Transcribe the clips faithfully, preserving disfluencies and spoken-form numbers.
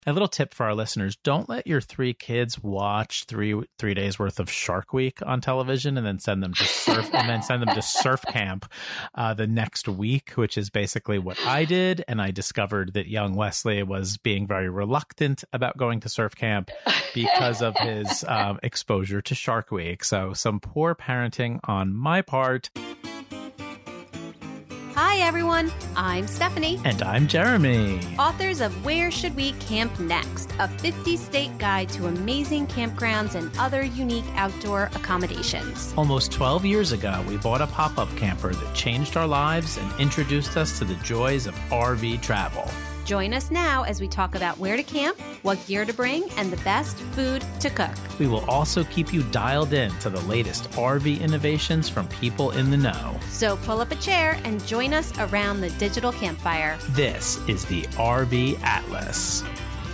A little tip for our listeners, don't let your three kids watch three three days worth of Shark Week on television and then send them to surf and then send them to surf camp uh, the next week, which is basically what I did. And I discovered that young Wesley was being very reluctant about going to surf camp because of his um, exposure to Shark Week. So some poor parenting on my part. Hi, everyone. I'm Stephanie. And I'm Jeremy. Authors of Where Should We Camp Next? A fifty-state guide to amazing campgrounds and other unique outdoor accommodations. Almost twelve years ago, we bought a pop-up camper that changed our lives and introduced us to the joys of R V travel. Join us now as we talk about where to camp, what gear to bring, and the best food to cook. We will also keep you dialed in to the latest R V innovations from people in the know. So pull up a chair and join us around the digital campfire. This is the R V Atlas.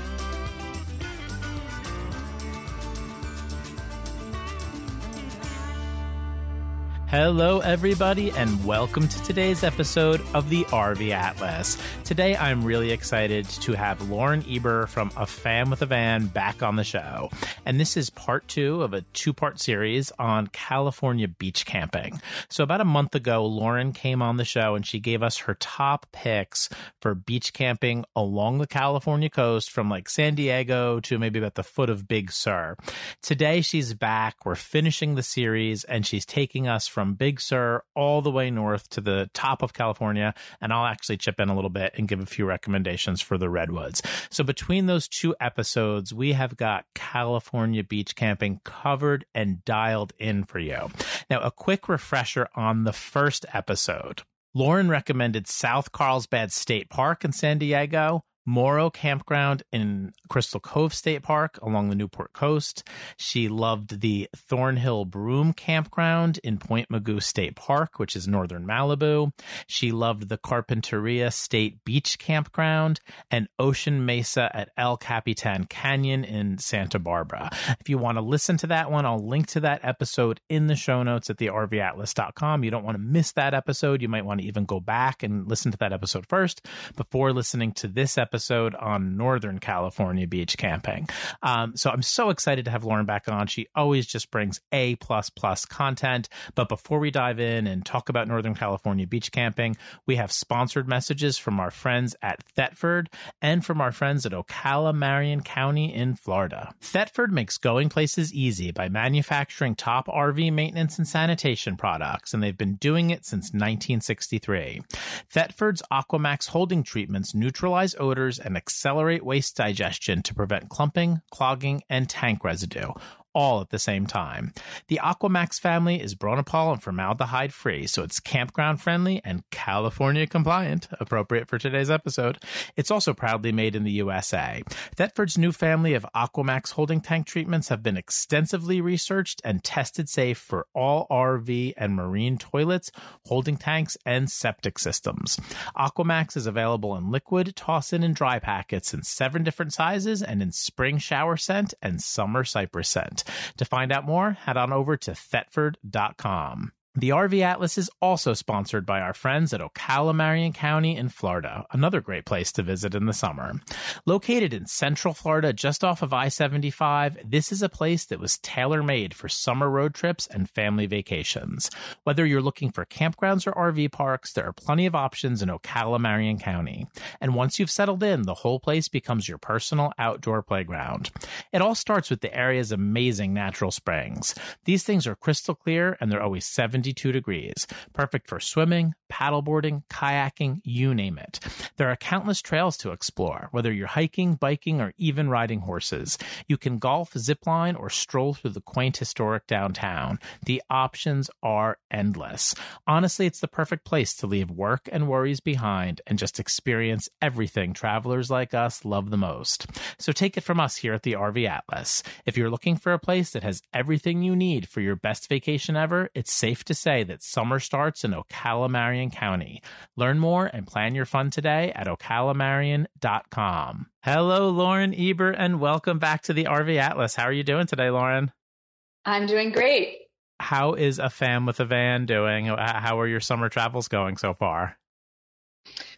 Hello, everybody, and welcome to today's episode of the R V Atlas. Today, I'm really excited to have Lauren Eber from A Fam with a Van back on the show. And this is part two of a two-part series on California beach camping. So about a month ago, Lauren came on the show and she gave us her top picks for beach camping along the California coast from like San Diego to maybe about the foot of Big Sur. Today, she's back. We're finishing the series and she's taking us from Big Sur all the way north to the top of California, and I'll actually chip in a little bit and give a few recommendations for the Redwoods. So between those two episodes, we have got California beach camping covered and dialed in for you. Now, a quick refresher on the first episode. Lauren recommended South Carlsbad State Park in San Diego, Morrow Campground in Crystal Cove State Park along the Newport coast. She loved the Thornhill Broom Campground in Point Mugu State Park, which is northern Malibu. She loved the Carpinteria State Beach Campground and Ocean Mesa at El Capitan Canyon in Santa Barbara. If you want to listen to that one, I'll link to that episode in the show notes at the R V atlas dot com. You don't want to miss that episode. You might want to even go back and listen to that episode first before listening to this episode. episode on Northern California beach camping. Um, so I'm so excited to have Lauren back on. She always just brings A plus plus content. But before we dive in and talk about Northern California beach camping, we have sponsored messages from our friends at Thetford and from our friends at Ocala Marion County in Florida. Thetford makes going places easy by manufacturing top R V maintenance and sanitation products, and they've been doing it since nineteen sixty-three. Thetford's Aquamax holding treatments neutralize odors and accelerate waste digestion to prevent clumping, clogging, and tank residue, all at the same time. The Aquamax family is Bronopol and formaldehyde free, so it's campground friendly and California compliant, appropriate for today's episode. It's also proudly made in the U S A. Thetford's new family of Aquamax holding tank treatments have been extensively researched and tested safe for all R V and marine toilets, holding tanks, and septic systems. Aquamax is available in liquid, toss-in, and dry packets in seven different sizes and in spring shower scent and summer cypress scent. To find out more, head on over to Thetford dot com. The R V Atlas is also sponsored by our friends at Ocala Marion County in Florida, another great place to visit in the summer. Located in Central Florida, just off of I seventy-five, this is a place that was tailor-made for summer road trips and family vacations. Whether you're looking for campgrounds or R V parks, there are plenty of options in Ocala Marion County. And once you've settled in, the whole place becomes your personal outdoor playground. It all starts with the area's amazing natural springs. These things are crystal clear, and they're always seventy degrees, perfect for swimming, paddleboarding, kayaking, you name it. There are countless trails to explore, whether you're hiking, biking, or even riding horses. You can golf, zip line, or stroll through the quaint historic downtown. The options are endless. Honestly, it's the perfect place to leave work and worries behind and just experience everything travelers like us love the most. So take it from us here at the R V Atlas. If you're looking for a place that has everything you need for your best vacation ever, it's safe to say that summer starts in Ocala Marion County. Learn more and plan your fun today at ocala marion dot com. Hello, Lauren Eber, and welcome back to the R V Atlas. How are you doing today, Lauren? I'm doing great. How is A Fam with a Van doing? How are your summer travels going so far?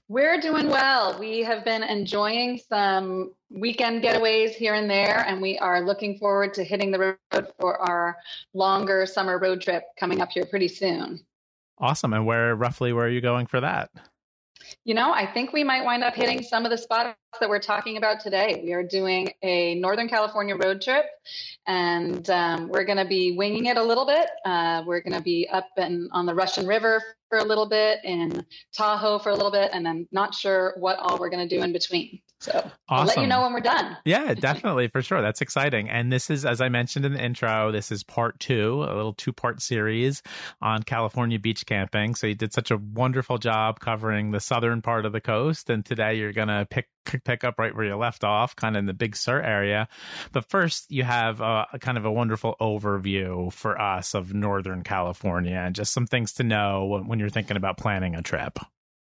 We're doing well. We have been enjoying some weekend getaways here and there, and we are looking forward to hitting the road for our longer summer road trip coming up here pretty soon. Awesome. And where roughly where are you going for that? You know, I think we might wind up hitting some of the spots that we're talking about today. We are doing a Northern California road trip, and um, we're going to be winging it a little bit. Uh, we're going to be up in, on the Russian River for a little bit, in Tahoe for a little bit, and then not sure what all we're going to do in between. So awesome. I'll let you know when we're done. Yeah, definitely, for sure. That's exciting. And this is, as I mentioned in the intro, this is part two, a little two-part series on California beach camping. So you did such a wonderful job covering the southern part of the coast. And today you're going to pick pick up right where you left off, kind of in the Big Sur area. But first, you have a, a kind of a wonderful overview for us of Northern California and just some things to know when, when you're thinking about planning a trip.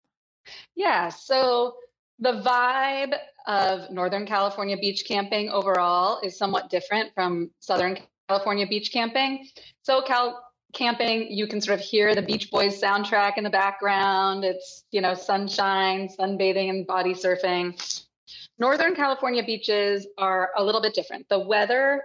Yeah, so the vibe of Northern California beach camping overall is somewhat different from Southern California beach camping. SoCal camping, you can sort of hear the Beach Boys soundtrack in the background. It's, you know, sunshine, sunbathing, and body surfing. Northern California beaches are a little bit different. The weather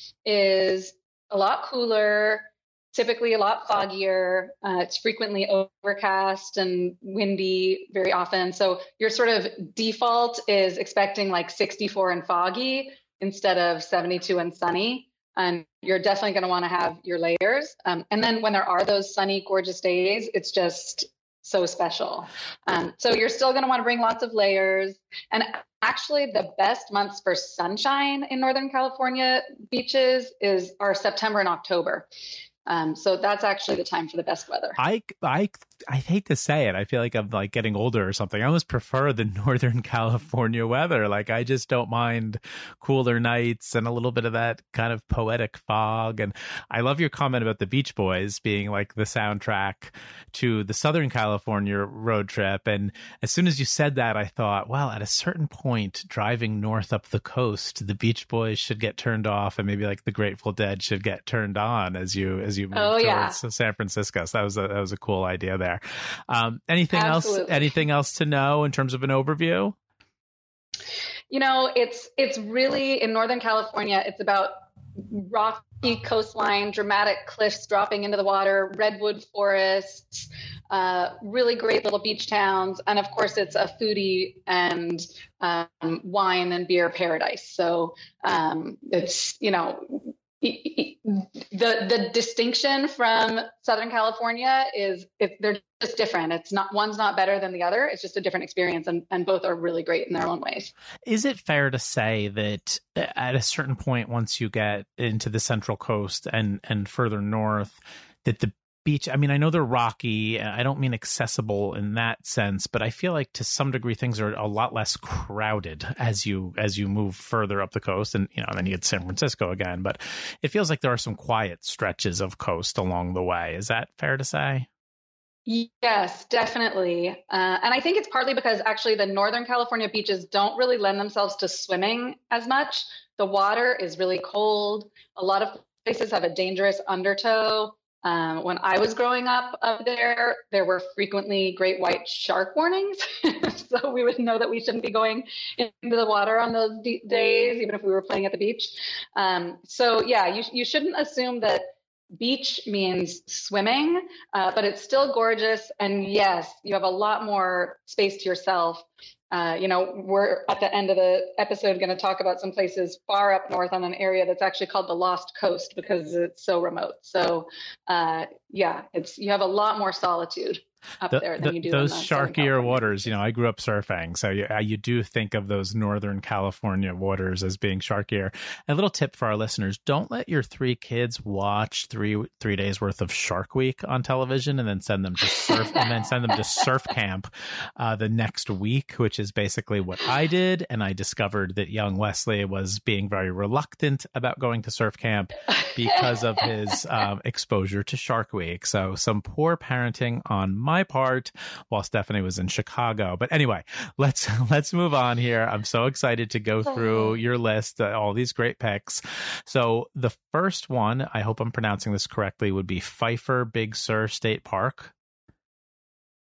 is a lot cooler, typically a lot foggier. Uh, it's frequently overcast and windy very often. So your sort of default is expecting like sixty-four and foggy instead of seventy-two and sunny. And you're definitely going to want to have your layers. Um, and then when there are those sunny, gorgeous days, it's just so special. Um, so you're still going to want to bring lots of layers. And actually, the best months for sunshine in Northern California beaches is are September and October. Um, so that's actually the time for the best weather. I, I, I hate to say it. I feel like I'm like getting older or something. I almost prefer the Northern California weather. Like I just don't mind cooler nights and a little bit of that kind of poetic fog. And I love your comment about the Beach Boys being like the soundtrack to the Southern California road trip. And as soon as you said that, I thought, well, at a certain point, driving north up the coast, the Beach Boys should get turned off, and maybe like the Grateful Dead should get turned on as you as you move oh, towards yeah. San Francisco. So that was a, that was a cool idea there. Um, anything Absolutely. else? Anything else to know in terms of an overview? You know, it's it's really in Northern California. It's about rocky coastline, dramatic cliffs dropping into the water, redwood forests, uh, really great little beach towns, and of course, it's a foodie and um, wine and beer paradise. So um, it's you know. The the distinction from Southern California is if they're just different. It's not one's not better than the other. It's just a different experience, and, and both are really great in their own ways. Is it fair to say that at a certain point, once you get into the Central Coast and and further north, that the beach, I mean, I know they're rocky. I don't mean accessible in that sense, but I feel like to some degree things are a lot less crowded as you as you move further up the coast, and you know, then you get San Francisco again. But it feels like there are some quiet stretches of coast along the way. Is that fair to say? Yes, definitely. Uh, and I think it's partly because actually the Northern California beaches don't really lend themselves to swimming as much. The water is really cold. A lot of places have a dangerous undertow. Um, when I was growing up up there, there were frequently great white shark warnings. So we would know that we shouldn't be going into the water on those d- days, even if we were playing at the beach. Um, so yeah, you, you shouldn't assume that beach means swimming, uh, but it's still gorgeous. And yes, you have a lot more space to yourself. Uh, you know, we're at the end of the episode going to talk about some places far up north on an area that's actually called the Lost Coast because it's so remote. So, uh, yeah, it's you have a lot more solitude up the, there than the, you do those in the sharkier waters. You know, I grew up surfing, so you, you do think of those Northern California waters as being sharkier. A little tip for our listeners: don't let your three kids watch three three days worth of Shark Week on television and then send them to surf and then send them to surf camp uh, the next week, which is basically what I did. And I discovered that young Wesley was being very reluctant about going to surf camp because of his um, exposure to Shark Week. So some poor parenting on my my part while Stephanie was in Chicago. But anyway, let's let's move on here. I'm so excited to go through your list, uh, all these great picks. So the first one, I hope I'm pronouncing this correctly, would be Pfeiffer Big Sur State Park.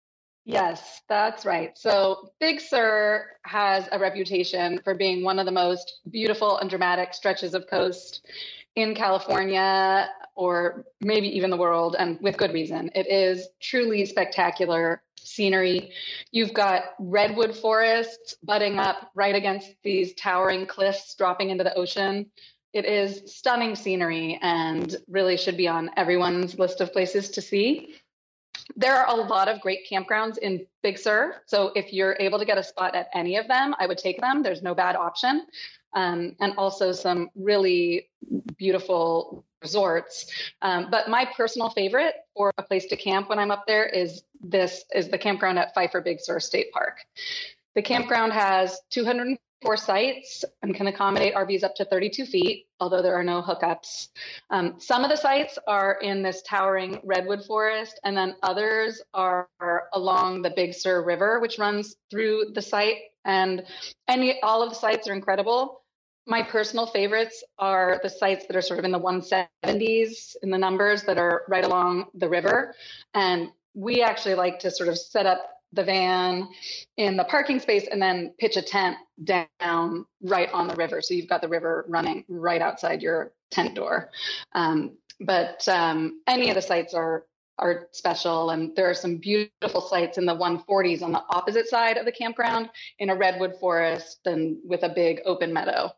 Yes, that's right. So Big Sur has a reputation for being one of the most beautiful and dramatic stretches of coast in California, or maybe even the world, and with good reason. It is truly spectacular scenery. You've got redwood forests butting up right against these towering cliffs dropping into the ocean. It is stunning scenery and really should be on everyone's list of places to see. There are a lot of great campgrounds in Big Sur. So if you're able to get a spot at any of them, I would take them. There's no bad option. Um, and also some really beautiful resorts. Um, but my personal favorite for a place to camp when I'm up there is this is the campground at Pfeiffer Big Sur State Park. The campground has two hundred four sites and can accommodate R Vs up to thirty-two feet, although there are no hookups. Um, some of the sites are in this towering redwood forest, and then others are, are along the Big Sur River, which runs through the site. And any all of the sites are incredible. My personal favorites are the sites that are sort of in the one seventies in the numbers that are right along the river. And we actually like to sort of set up the van in the parking space and then pitch a tent down right on the river. So you've got the river running right outside your tent door. Um, but um, any of the sites are are special. And there are some beautiful sites in the one forties on the opposite side of the campground in a redwood forest and with a big open meadow.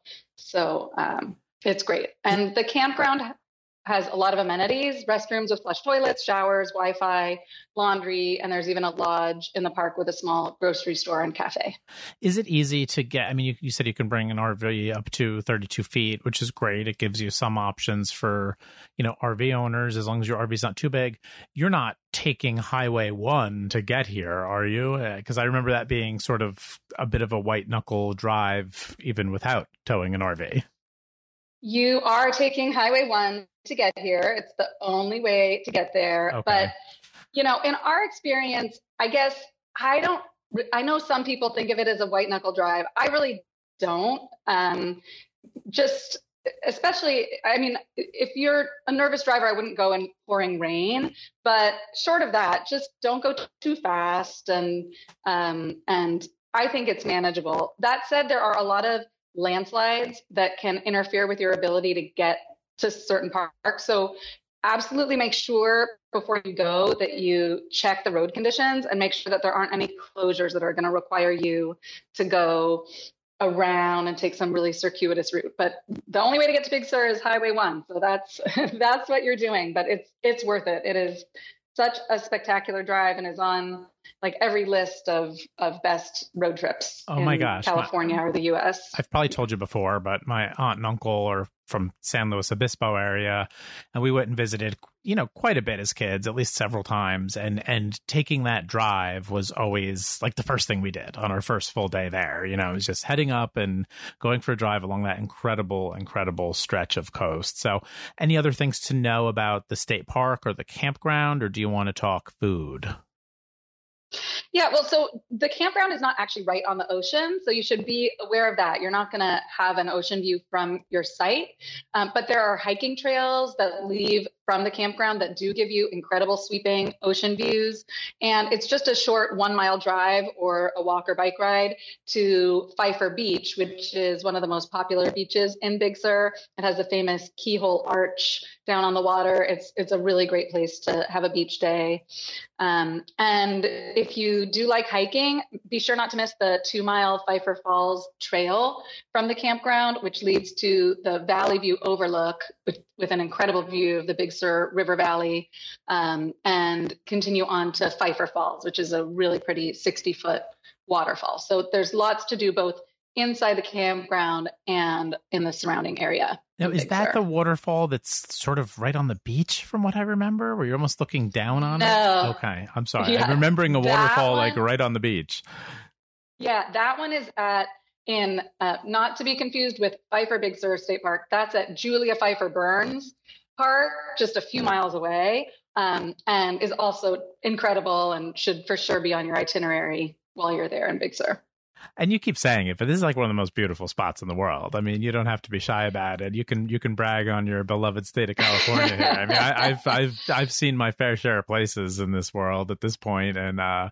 So um, it's great. And the campground has a lot of amenities, restrooms with flush toilets, showers, Wi-Fi, laundry, and there's even a lodge in the park with a small grocery store and cafe. Is it easy to get, I mean, you, you said you can bring an R V up to thirty-two feet, which is great. It gives you some options for, you know, R V owners, as long as your R V is not too big. You're not taking Highway one to get here, are you? Because I remember that being sort of a bit of a white knuckle drive, even without towing an R V. You are taking Highway one to get here. It's the only way to get there. Okay. But, you know, in our experience, I guess I don't, I know some people think of it as a white knuckle drive. I really don't. Um, just, especially, I mean, if you're a nervous driver, I wouldn't go in pouring rain. But short of that, just don't go t- too fast. And, um, and I think it's manageable. That said, there are a lot of landslides that can interfere with your ability to get to certain parks. So absolutely make sure before you go that you check the road conditions and make sure that there aren't any closures that are going to require you to go around and take some really circuitous route. But the only way to get to Big Sur is Highway one. So that's that's what you're doing, but it's it's worth it. It is such a spectacular drive and is on like every list of, of best road trips oh in my gosh, California my, or the U S. I've probably told you before, but my aunt and uncle are from San Luis Obispo area, and we went and visited, you know, quite a bit as kids, at least several times. And and taking that drive was always like the first thing we did on our first full day there. You know, it was just heading up and going for a drive along that incredible, incredible stretch of coast. So any other things to know about the state park or the campground, or do you want to talk food? Yeah, well, so the campground is not actually right on the ocean, so you should be aware of that. You're not going to have an ocean view from your site, um, but there are hiking trails that leave from the campground that do give you incredible sweeping ocean views. And it's just a short one mile drive or a walk or bike ride to Pfeiffer Beach, which is one of the most popular beaches in Big Sur. It has a famous keyhole arch down on the water. It's it's a really great place to have a beach day. Um, and if you do like hiking, be sure not to miss the two mile Pfeiffer Falls Trail from the campground, which leads to the Valley View Overlook with, with an incredible view of the Big Sur River Valley, um, and continue on to Pfeiffer Falls, which is a really pretty sixty foot waterfall. So there's lots to do both inside the campground and in the surrounding area. Now, is that the waterfall that's sort of right on the beach from what I remember, where you're almost looking down on no. it? Okay, I'm sorry. Yeah, I'm remembering a waterfall one, like right on the beach. Yeah, that one is at in, uh, not to be confused with Pfeiffer Big Sur State Park. That's at Julia Pfeiffer Burns Park, just a few miles away, um, and is also incredible and should for sure be on your itinerary while you're there in Big Sur. And you keep saying it, but this is like one of the most beautiful spots in the world. I mean, you don't have to be shy about it. You can you can brag on your beloved state of California here. I mean, I, I've I've I've seen my fair share of places in this world at this point, and uh,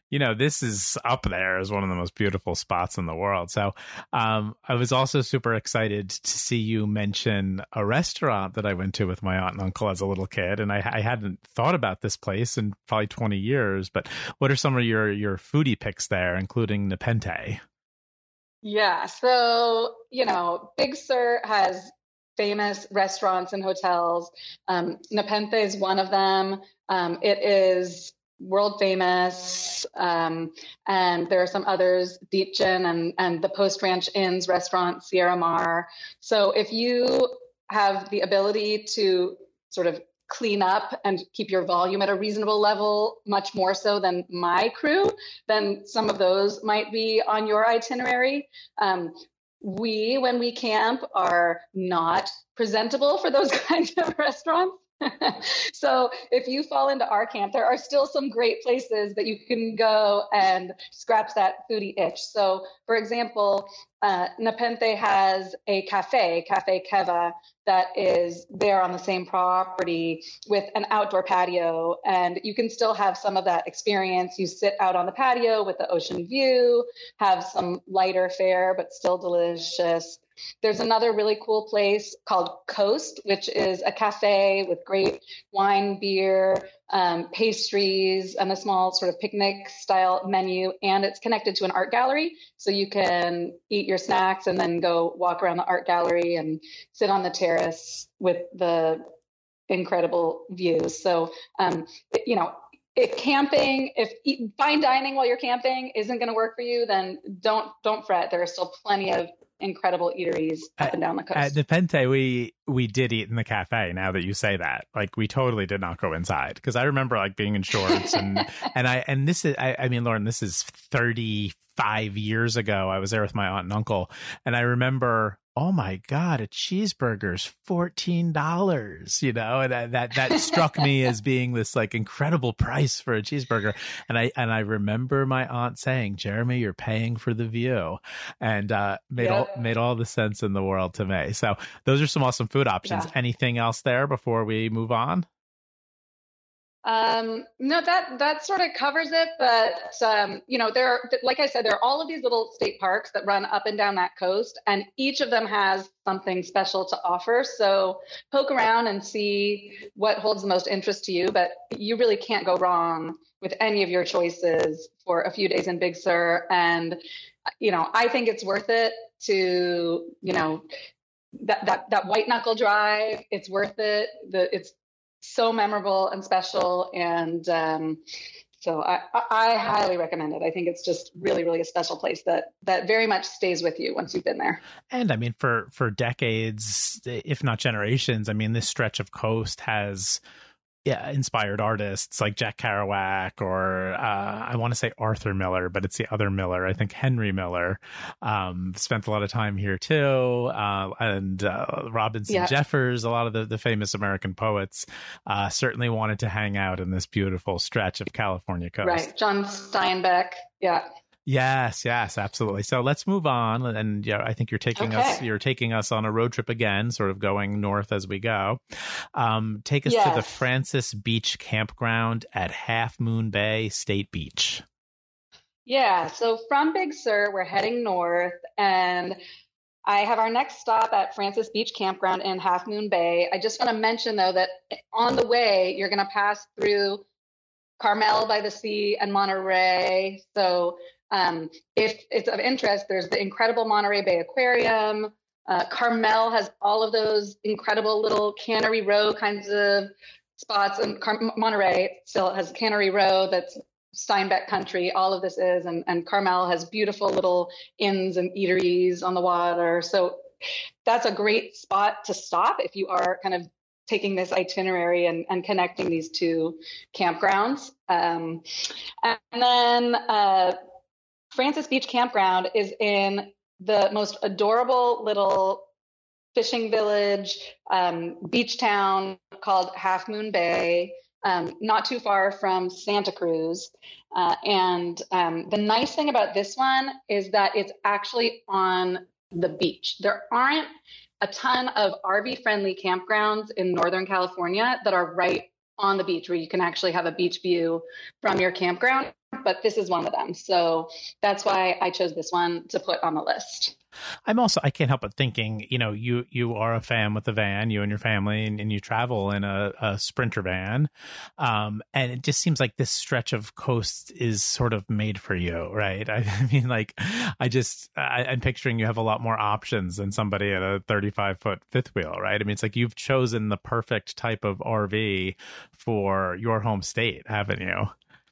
you know, this is up there as one of the most beautiful spots in the world. So um, I was also super excited to see you mention a restaurant that I went to with my aunt and uncle as a little kid. And I, I hadn't thought about this place in probably twenty years. But what are some of your, your foodie picks there, including Nepenthe? Yeah. So, you know, Big Sur has famous restaurants and hotels. Um, Nepenthe is one of them. Um, it is world famous. Um, and there are some others, Dietjen and, and the Post Ranch Inns restaurant, Sierra Mar. So if you have the ability to sort of clean up and keep your volume at a reasonable level, much more so than my crew, then some of those might be on your itinerary. Um, we, when we camp, are not presentable for those kinds of restaurants. So if you fall into our camp, there are still some great places that you can go and scratch that foodie itch. So for example, uh, Nepenthe has a cafe, Cafe Keva, that is there on the same property with an outdoor patio. And you can still have some of that experience. You sit out on the patio with the ocean view, have some lighter fare, but still delicious. There's another really cool place called Coast, which is a cafe with great wine, beer, um, pastries, and a small sort of picnic style menu. And it's connected to an art gallery. So you can eat your snacks and then go walk around the art gallery and sit on the terrace with the incredible views. So, um, you know, if camping, if eat, fine dining while you're camping isn't going to work for you, then don't, don't fret. There are still plenty of incredible eateries up at, and down the coast. At Nepenthe, we we did eat in the cafe. Now that you say that, like we totally did not go inside, because I remember like being in shorts and and I and this is I, I mean, Lauren, this is thirty-five years ago. I was there with my aunt and uncle, and I remember, oh my God, a cheeseburger's fourteen dollars, you know, and that, that, that struck me as being this like incredible price for a cheeseburger. And I, and I remember my aunt saying, Jeremy, you're paying for the view, and, uh, made Yep. all, made all the sense in the world to me. So those are some awesome food options. Yeah. Anything else there before we move on? Um, no, that, that sort of covers it. But, um, you know, there are, like I said, there are all of these little state parks that run up and down that coast, and each of them has something special to offer. So poke around and see what holds the most interest to you, but you really can't go wrong with any of your choices for a few days in Big Sur. And, you know, I think it's worth it to, you know, that, that, that white knuckle drive. It's worth it. The, it's, so memorable and special. And um, so I, I highly recommend it. I think it's just really, really a special place that, that very much stays with you once you've been there. And I mean, for, for decades, if not generations, I mean, this stretch of coast has yeah, inspired artists like Jack Kerouac or uh, I want to say Arthur Miller, but it's the other Miller. I think Henry Miller um, spent a lot of time here too. Uh, and uh, Robinson yeah. Jeffers, a lot of the, the famous American poets uh, certainly wanted to hang out in this beautiful stretch of California coast. Right. John Steinbeck. Yeah. Yes, yes, absolutely. So let's move on. And yeah, I think you're taking okay. us, you're taking us on a road trip again, sort of going north as we go. Um, take us yes. to the Francis Beach Campground at Half Moon Bay State Beach. Yeah. So from Big Sur, we're heading north, and I have our next stop at Francis Beach Campground in Half Moon Bay. I just want to mention though, that on the way, you're going to pass through Carmel by the Sea and Monterey. So Um, if it's of interest, there's the incredible Monterey Bay Aquarium. Uh, Carmel has all of those incredible little Cannery Row kinds of spots, and Car- Monterey still has Cannery Row that's Steinbeck country. All of this is, and, and Carmel has beautiful little inns and eateries on the water. So that's a great spot to stop if you are kind of taking this itinerary and, and connecting these two campgrounds. Um, and then uh, Francis Beach Campground is in the most adorable little fishing village, um, beach town called Half Moon Bay, um, not too far from Santa Cruz. Uh, and um, the nice thing about this one is that it's actually on the beach. There aren't a ton of R V-friendly campgrounds in Northern California that are right on the beach where you can actually have a beach view from your campground. campground, but this is one of them. So that's why I chose this one to put on the list. I'm also, I can't help but thinking, you know, you, you are a fan with a van, you and your family, and, and you travel in a, a Sprinter van. Um, and it just seems like this stretch of coast is sort of made for you, right? I, I mean, like, I just, I, I'm picturing you have a lot more options than somebody at a thirty-five foot fifth wheel, right? I mean, it's like you've chosen the perfect type of R V for your home state, haven't you?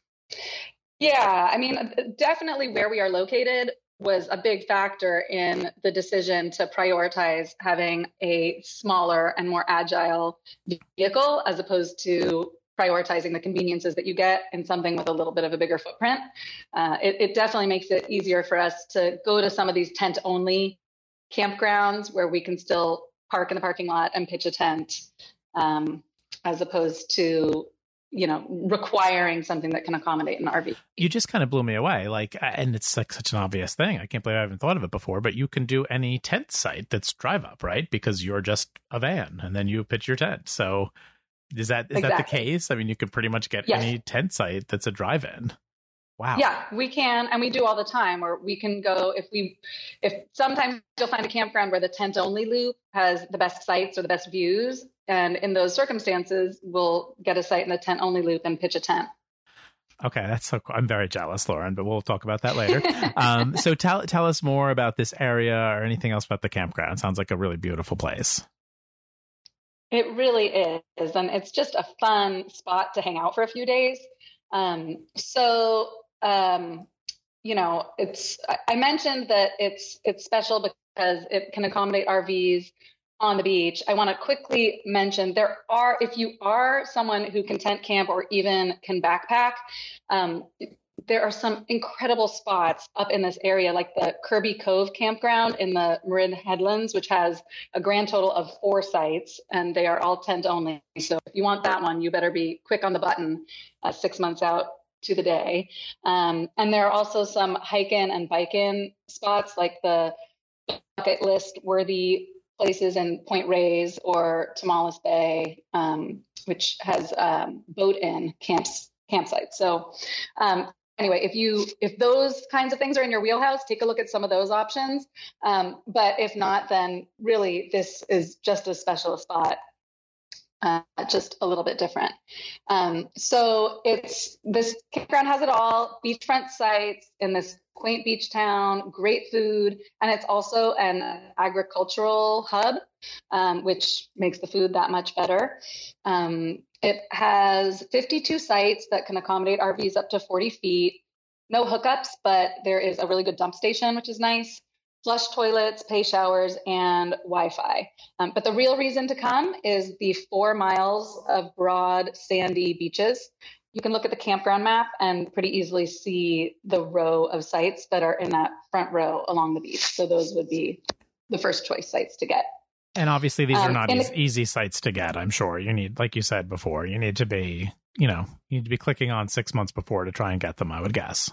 Yeah, I mean, definitely where we are located was a big factor in the decision to prioritize having a smaller and more agile vehicle as opposed to prioritizing the conveniences that you get in something with a little bit of a bigger footprint. Uh, it, it definitely makes it easier for us to go to some of these tent-only campgrounds where we can still park in the parking lot and pitch a tent, um, as opposed to you know, requiring something that can accommodate an R V. You just kind of blew me away. Like, and it's like such an obvious thing. I can't believe I haven't thought of it before, but you can do any tent site that's drive up, right? Because you're just a van and then you pitch your tent. So is that, is exactly. that the case? I mean, you can pretty much get yes. any tent site that's a drive-in. Wow. Yeah, we can. And we do all the time, or we can go if we, if sometimes you'll find a campground where the tent only loop has the best sites or the best views. And in those circumstances, we'll get a site in the tent only loop and pitch a tent. Okay, that's so cool. I'm very jealous, Lauren, but we'll talk about that later. um, so tell tell us more about this area or anything else about the campground. Sounds like a really beautiful place. It really is. And it's just a fun spot to hang out for a few days. Um, so, um, you know, it's, I mentioned that it's, it's special because it can accommodate R Vs on the beach. I want to quickly mention there are, if you are someone who can tent camp or even can backpack, um, there are some incredible spots up in this area, like the Kirby Cove campground in the Marin Headlands, which has a grand total of four sites, and they are all tent only. So if you want that one, you better be quick on the button, uh, six months out to the day. Um, and there are also some hike-in and bike-in spots, like the bucket list worthy places in Point Reyes or Tomales Bay, um, which has um, boat-in camps campsites. So um, anyway, if you if those kinds of things are in your wheelhouse, take a look at some of those options. Um, but if not, then really this is just as special a spot, uh, just a little bit different. Um, so it's this campground has it all: beachfront sites in this quaint beach town, great food, and it's also an agricultural hub, um, which makes the food that much better. Um, it has fifty-two sites that can accommodate R Vs up to forty feet. No hookups, but there is a really good dump station, which is nice. Flush toilets, pay showers, and Wi-Fi. Um, but the real reason to come is the four miles of broad, sandy beaches. You can look at the campground map and pretty easily see the row of sites that are in that front row along the beach. So those would be the first choice sites to get. And obviously these um, are not easy, the, easy sites to get, I'm sure. You need, like you said before, you need to be, you know, you need to be clicking on six months before to try and get them, I would guess.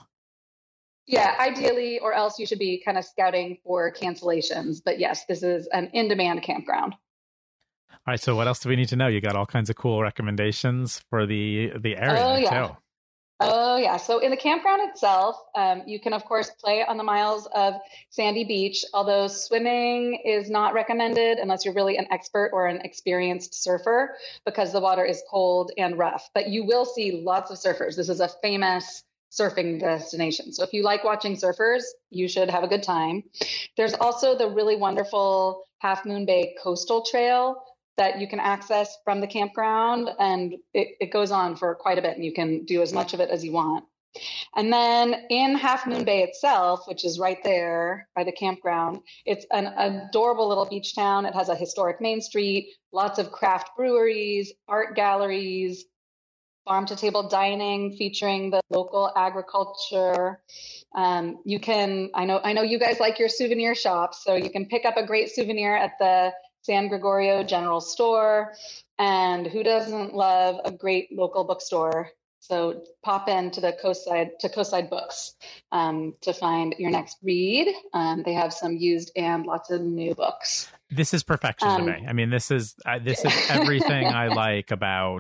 Yeah, ideally, or else you should be kind of scouting for cancellations. But yes, this is an in-demand campground. All right, so what else do we need to know? You got all kinds of cool recommendations for the the area, oh, yeah. too. Oh, yeah. So in the campground itself, um, you can, of course, play on the miles of sandy beach, although swimming is not recommended unless you're really an expert or an experienced surfer, because the water is cold and rough. But you will see lots of surfers. This is a famous surfing destination. So if you like watching surfers, you should have a good time. There's also the really wonderful Half Moon Bay Coastal Trail that you can access from the campground, and it, it goes on for quite a bit, and you can do as much of it as you want. And then in Half Moon Bay itself, which is right there by the campground, it's an adorable little beach town. It has a historic main street, lots of craft breweries, art galleries, farm-to-table dining featuring the local agriculture. Um, you can, I know, I know you guys like your souvenir shops, so you can pick up a great souvenir at the San Gregorio General Store. And who doesn't love a great local bookstore? So pop into the Coastside to Coastside Books um, to find your next read. Um, they have some used and lots of new books. This is perfection um, to me. I mean, this is uh, this is everything I like about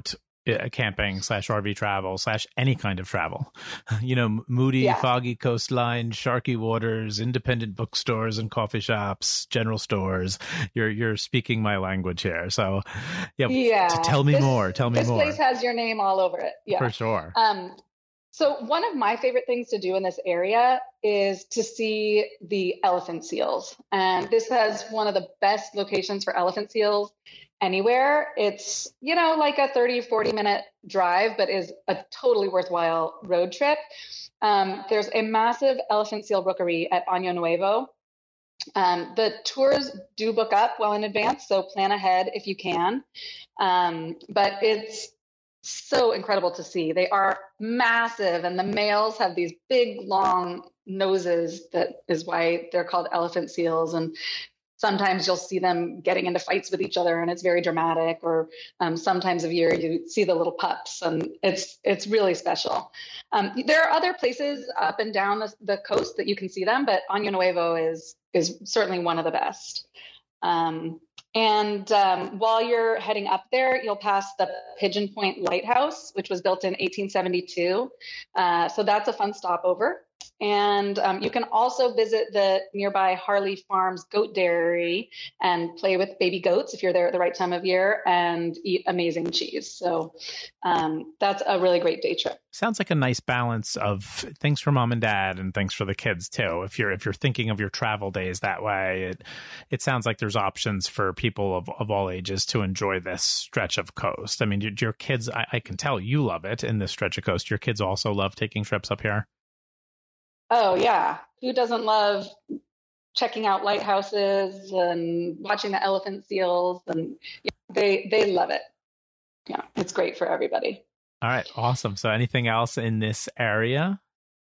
uh, camping slash R V travel slash any kind of travel. You know, moody, Yeah. foggy coastline, sharky waters, independent bookstores and coffee shops, general stores. You're you're speaking my language here. So, yeah, Yeah. t- tell me This- more. Tell me this more. place has your name all over it. Yeah. For sure. Um, so one of my favorite things to do in this area is to see the elephant seals. And this has one of the best locations for elephant seals anywhere. It's, you know, like a thirty, forty minute drive, but is a totally worthwhile road trip. Um, there's a massive elephant seal rookery at Año Nuevo. Um, the tours do book up well in advance, so plan ahead if you can. Um, but it's so incredible to see. They are massive, and the males have these big, long noses. That is why they're called elephant seals. And sometimes you'll see them getting into fights with each other, and it's very dramatic. Or um, sometimes of year you see the little pups, and it's it's really special. Um, there are other places up and down the, the coast that you can see them, but Año Nuevo is is certainly one of the best. Um, And um, while you're heading up there, you'll pass the Pigeon Point Lighthouse, which was built in eighteen seventy-two. Uh, so that's a fun stopover. And um, you can also visit the nearby Harley Farms Goat Dairy and play with baby goats if you're there at the right time of year, and eat amazing cheese. So um, that's a really great day trip. Sounds like a nice balance of things for mom and dad and things for the kids too. If you're if you're thinking of your travel days that way, it it sounds like there's options for people of, of all ages to enjoy this stretch of coast. I mean, your, your kids, I, I can tell you love it in this stretch of coast. Your kids also love taking trips up here. Oh, yeah. Who doesn't love checking out lighthouses and watching the elephant seals? And yeah, they they love it. Yeah, it's great for everybody. All right. Awesome. So anything else in this area?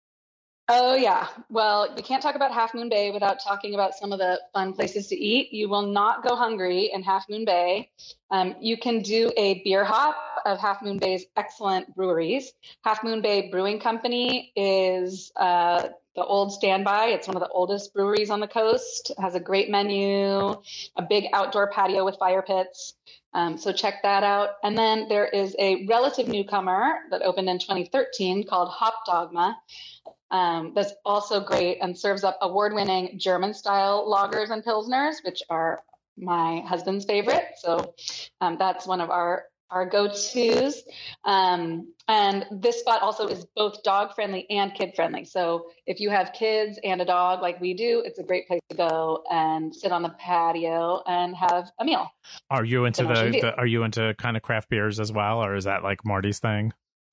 Oh, yeah. Well, we can't talk about Half Moon Bay without talking about some of the fun places to eat. You will not go hungry in Half Moon Bay. Um, you can do a beer hop of Half Moon Bay's excellent breweries. Half Moon Bay Brewing Company is uh, the old standby. It's one of the oldest breweries on the coast. It has a great menu, a big outdoor patio with fire pits. Um, so check that out. And then there is a relative newcomer that opened in twenty thirteen called Hop Dogma. Um, that's also great and serves up award-winning German-style lagers and pilsners, which are my husband's favorite. So um, that's one of our our go-tos. Um, and this spot also is both dog-friendly and kid-friendly. So if you have kids and a dog like we do, it's a great place to go and sit on the patio and have a meal. Are you into An ocean the, view. the are you into kind of craft beers as well, or is that like Marty's thing?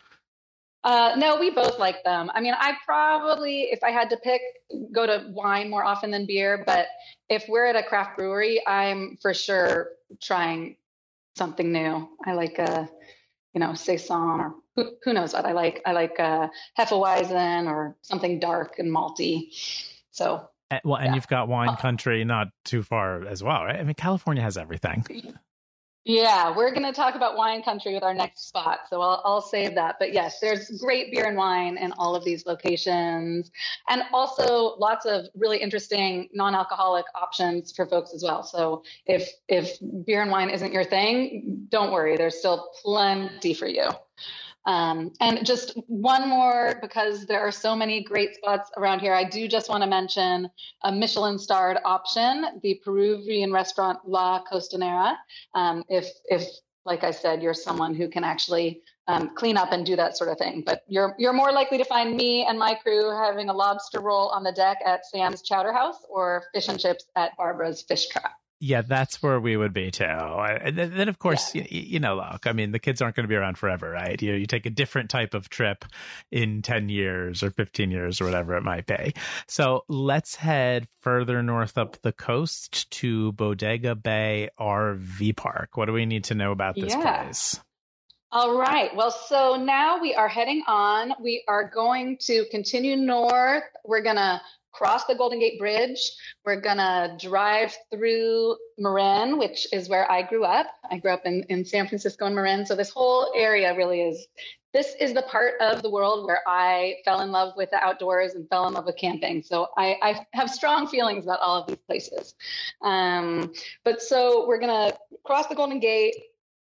Uh, no, we both like them. I mean, I probably, if I had to pick, go to wine more often than beer. But if we're at a craft brewery, I'm for sure trying something new. I like, uh, you know, Saison, or who, who knows what I like. I like uh, Hefeweizen or something dark and malty. So, Uh, Well, and Yeah. you've got wine Uh, country not too far as well, right? I mean, California has everything. yeah, we're going to talk about wine country with our next spot. So I'll, I'll save that. But yes, there's great beer and wine in all of these locations. And also lots of really interesting non-alcoholic options for folks as well. So if, if beer and wine isn't your thing, don't worry. There's still plenty for you. Um, and just one more, because there are so many great spots around here. I do just want to mention a Michelin starred option, the Peruvian restaurant La Costanera. Um, if, if, like I said, you're someone who can actually um, clean up and do that sort of thing, but you're you're more likely to find me and my crew having a lobster roll on the deck at Sam's Chowder House or fish and chips at Barbara's Fish Trap. Yeah, that's where we would be too. And then, then, of course, Yeah. you, you know, look, I mean, the kids aren't going to be around forever, right? You you take a different type of trip in ten years or fifteen years or whatever it might be. So let's head further north up the coast to Bodega Bay R V Park. What do we need to know about this Yeah. place? All right. Well, so now we are heading on. We are going to continue north. We're going to cross the Golden Gate Bridge. We're going to drive through Marin, which is where I grew up. I grew up in, in San Francisco and Marin. So this whole area really is, this is the part of the world where I fell in love with the outdoors and fell in love with camping. So I, I have strong feelings about all of these places. Um, but so we're going to cross the Golden Gate,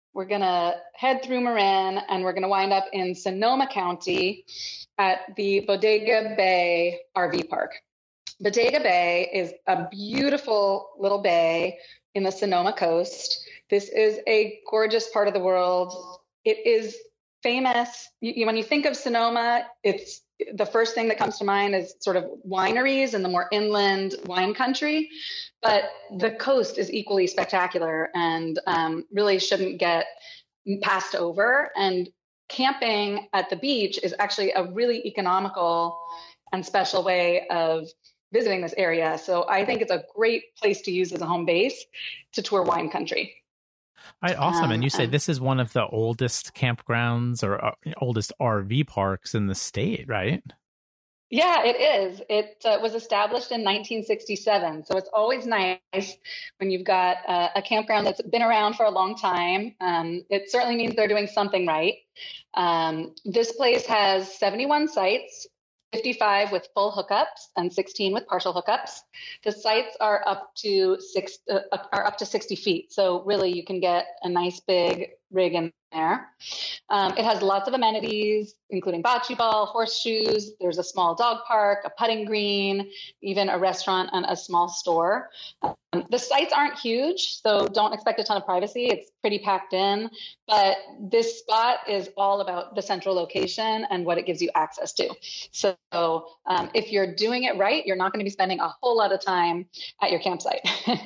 we're going to head through Marin, and we're going to wind up in Sonoma County at the Bodega Bay R V Park. Bodega Bay is a beautiful little bay in the Sonoma coast. This is a gorgeous part of the world. It is famous. You, when you think of Sonoma, it's the first thing that comes to mind is sort of wineries and the more inland wine country. But the coast is equally spectacular and um, really shouldn't get passed over. And camping at the beach is actually a really economical and special way of visiting this area. So I think it's a great place to use as a home base to tour wine country. All right, awesome. Um, and you say um, this is one of the oldest campgrounds or uh, oldest R V parks in the state, right? Yeah, it is. It uh, was established in nineteen sixty-seven. So it's always nice when you've got uh, a campground that's been around for a long time. Um, it certainly means they're doing something right. Um, this place has seventy-one sites, fifty-five with full hookups and sixteen with partial hookups. The sites are up to six uh, are up to sixty feet. So really you can get a nice big rig in there. Um, it has lots of amenities, including bocce ball, horseshoes. There's a small dog park, a putting green, even a restaurant and a small store. Um, the sites aren't huge, so don't expect a ton of privacy. It's pretty packed in, but this spot is all about the central location and what it gives you access to. So um, if you're doing it right, you're not going to be spending a whole lot of time at your campsite.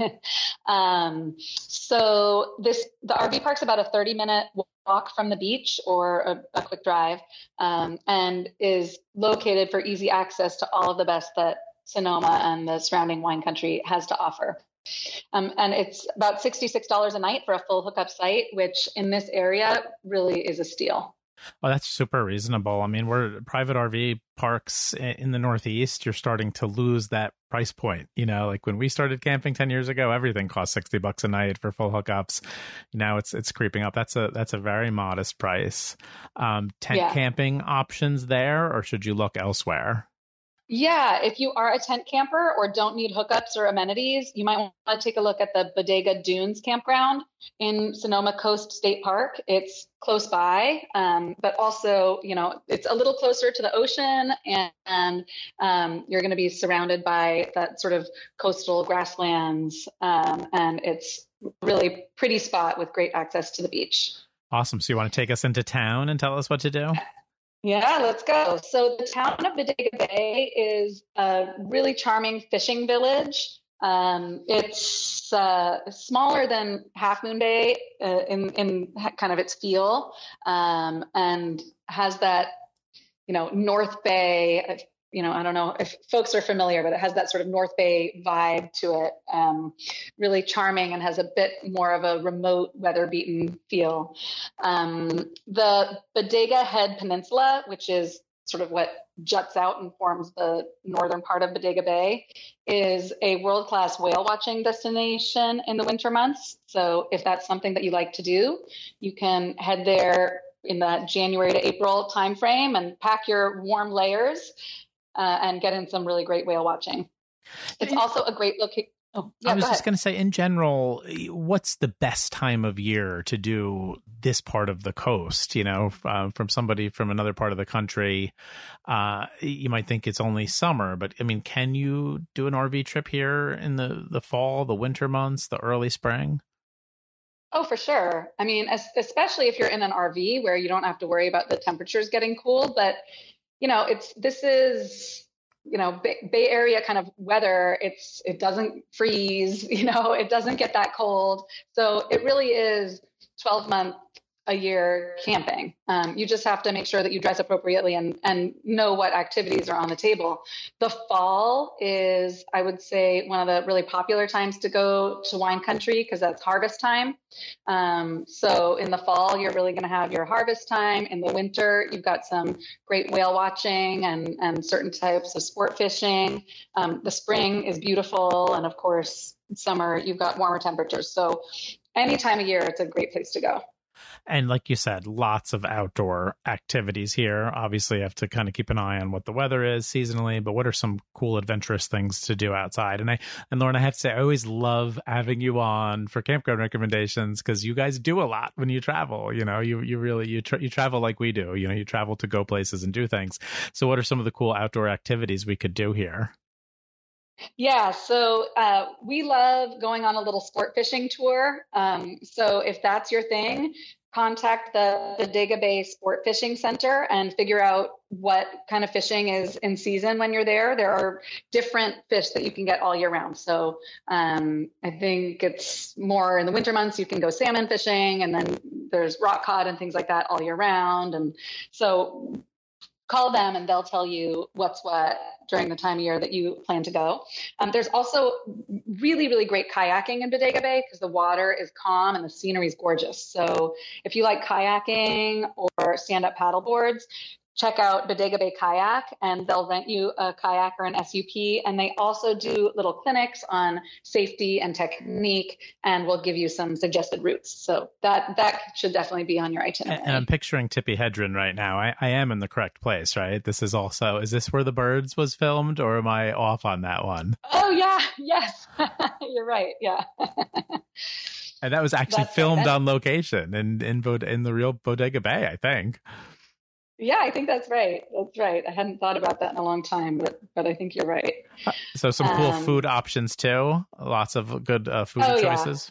um, so this the R V park's about a thirty minute walk from the beach or a, a quick drive, um, and is located for easy access to all of the best that Sonoma and the surrounding wine country has to offer. Um, and it's about sixty-six dollars a night for a full hookup site, which in this area really is a steal. Oh, that's super reasonable. I mean, we're private R V parks in the Northeast. You're starting to lose that price point. You know, like when we started camping ten years ago, everything cost sixty bucks a night for full hookups. Now it's it's creeping up. That's a that's a very modest price. Um, tent Yeah. camping options there, or should you look elsewhere? Yeah, if you are a tent camper or don't need hookups or amenities, you might want to take a look at the Bodega Dunes campground in Sonoma Coast State Park. It's close by, um, but also, you know, it's a little closer to the ocean, and, and um, you're going to be surrounded by that sort of coastal grasslands, um, and it's really pretty spot with great access to the beach. Awesome. So you want to take us into town and tell us what to do? Yeah, let's go. So the town of Bodega Bay is a really charming fishing village. Um, it's uh, smaller than Half Moon Bay uh, in, in kind of its feel, um, and has that, you know, North Bay, you know, I don't know if folks are familiar, but it has that sort of North Bay vibe to it. Um, really charming and has a bit more of a remote, weather-beaten feel. Um, the Bodega Head Peninsula, which is sort of what juts out and forms the northern part of Bodega Bay, is a world-class whale watching destination in the winter months. So if that's something that you like to do, you can head there in that January to April timeframe and pack your warm layers uh, and get in some really great whale watching. It's also a great location. Oh, yeah, I was go just ahead. going to say, in general, what's the best time of year to do this part of the coast? You know, uh, from somebody from another part of the country, uh, you might think it's only summer, but I mean, can you do an R V trip here in the, the fall, the winter months, the early spring? Oh, for sure. I mean, as, especially if you're in an R V where you don't have to worry about the temperatures getting cool. But, you know, it's this is, you know, Bay, Bay Area kind of weather. It's it doesn't freeze, you know, it doesn't get that cold. So it really is twelve month a year camping. Um, you just have to make sure that you dress appropriately and, and know what activities are on the table. The fall is, I would say, one of the really popular times to go to wine country because that's harvest time. Um, so in the fall, you're really going to have your harvest time. In the winter, you've got some great whale watching and, and certain types of sport fishing. Um, the spring is beautiful. And of course, summer, you've got warmer temperatures. So any time of year, it's a great place to go. And like you said, lots of outdoor activities here. Obviously, you have to kind of keep an eye on what the weather is seasonally, but what are some cool adventurous things to do outside? And I and Lauren, I have to say, I always love having you on for campground recommendations because you guys do a lot when you travel. You know, you you really you tra- you travel like we do. You know, you travel to go places and do things. So, what are some of the cool outdoor activities we could do here? Yeah, so uh, we love going on a little sport fishing tour. Um, so if that's your thing, contact the Bodega Bay Sport Fishing Center and figure out what kind of fishing is in season when you're there. There are different fish that you can get all year round. So um, I think it's more in the winter months, you can go salmon fishing, and then there's rock cod and things like that all year round. And so call them and they'll tell you what's what during the time of year that you plan to go. Um, there's also really, really great kayaking in Bodega Bay because the water is calm and the scenery is gorgeous. So if you like kayaking or stand-up paddle boards, check out Bodega Bay Kayak and they'll rent you a kayak or an S U P. And they also do little clinics on safety and technique and will give you some suggested routes. So that that should definitely be on your itinerary. And I'm picturing Tippy Hedren right now. I, I am in the correct place, right? This is also, is this where The Birds was filmed or am I off on that one? Oh, yeah. Yes. You're right. Yeah. And that was actually That's filmed right. on location in, in, Bod- in the real Bodega Bay, I think. Yeah, I think that's right. That's right. I hadn't thought about that in a long time, but but I think you're right. So some cool Um, food options too. Lots of good uh, food Oh, yeah. choices.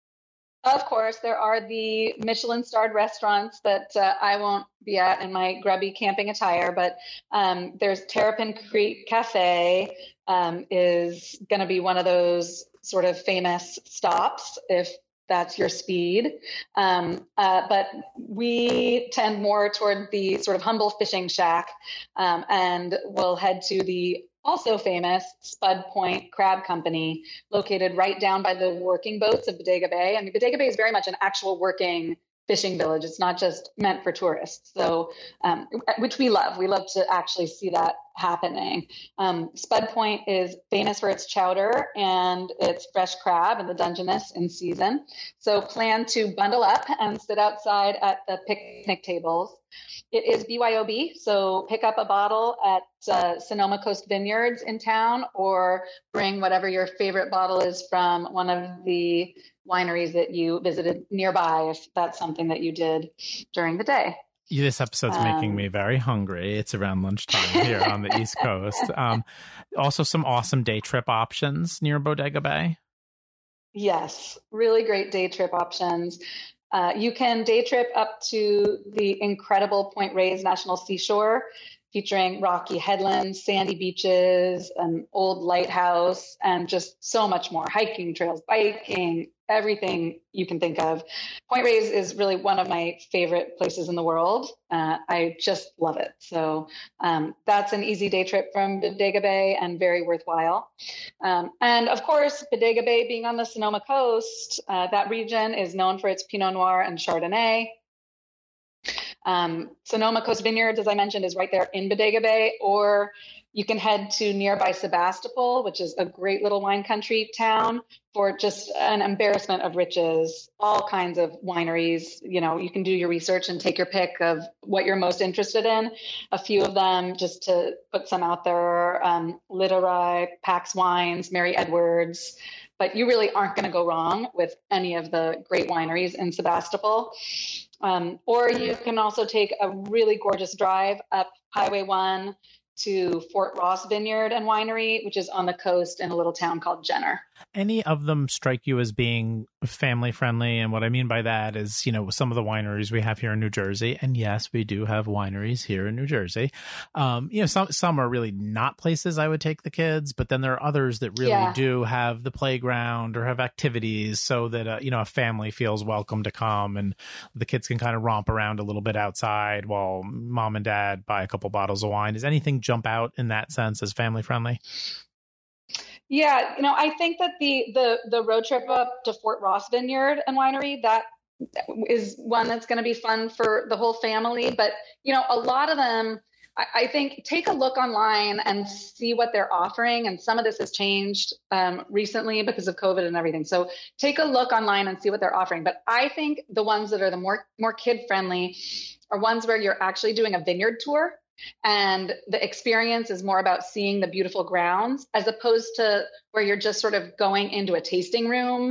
Of course, there are the Michelin-starred restaurants that uh, I won't be at in my grubby camping attire, but um, there's Terrapin Creek Cafe um, is going to be one of those sort of famous stops if that's your speed. Um, uh, but we tend more toward the sort of humble fishing shack um, and we'll head to the also famous Spud Point Crab Company, located right down by the working boats of Bodega Bay. I mean, Bodega Bay is very much an actual working fishing village. It's not just meant for tourists. So, um, which we love. We love to actually see that happening. Um, Spud Point is famous for its chowder and its fresh crab and the Dungeness in season. So plan to bundle up and sit outside at the picnic tables. It is B Y O B, so pick up a bottle at uh, Sonoma Coast Vineyards in town or bring whatever your favorite bottle is from one of the wineries that you visited nearby if that's something that you did during the day. Yeah, this episode's Um, making me very hungry. It's around lunchtime here on the East Coast. Um, also, some awesome day trip options near Bodega Bay. Yes, really great day trip options. Uh, you can day trip up to the incredible Point Reyes National Seashore, featuring rocky headlands, sandy beaches, an old lighthouse, and just so much more. Hiking trails, biking, everything you can think of. Point Reyes is really one of my favorite places in the world. Uh, I just love it. So um, that's an easy day trip from Bodega Bay and very worthwhile. Um, and of course, Bodega Bay being on the Sonoma Coast, uh, that region is known for its Pinot Noir and Chardonnay. Um, Sonoma Coast Vineyards, as I mentioned, is right there in Bodega Bay, or you can head to nearby Sebastopol, which is a great little wine country town, for just an embarrassment of riches, all kinds of wineries. You know, you can do your research and take your pick of what you're most interested in. A few of them, just to put some out there, um, Literai, Pax Wines, Mary Edwards, but you really aren't going to go wrong with any of the great wineries in Sebastopol. Um, or you can also take a really gorgeous drive up Highway one to Fort Ross Vineyard and Winery, which is on the coast in a little town called Jenner. Any of them strike you as being family friendly? And what I mean by that is, you know, some of the wineries we have here in New Jersey, and yes, we do have wineries here in New Jersey. Um, you know, some some are really not places I would take the kids, but then there are others that really Yeah. do have the playground or have activities so that, uh, you know, a family feels welcome to come and the kids can kind of romp around a little bit outside while mom and dad buy a couple bottles of wine. Does anything jump out in that sense as family friendly? Yeah, you know, I think that the the the road trip up to Fort Ross Vineyard and Winery, that is one that's going to be fun for the whole family. But, you know, a lot of them I, I think take a look online and see what they're offering. And some of this has changed um, recently because of COVID and everything. So take a look online and see what they're offering. But I think the ones that are the more, more kid friendly are ones where you're actually doing a vineyard tour. And the experience is more about seeing the beautiful grounds as opposed to where you're just sort of going into a tasting room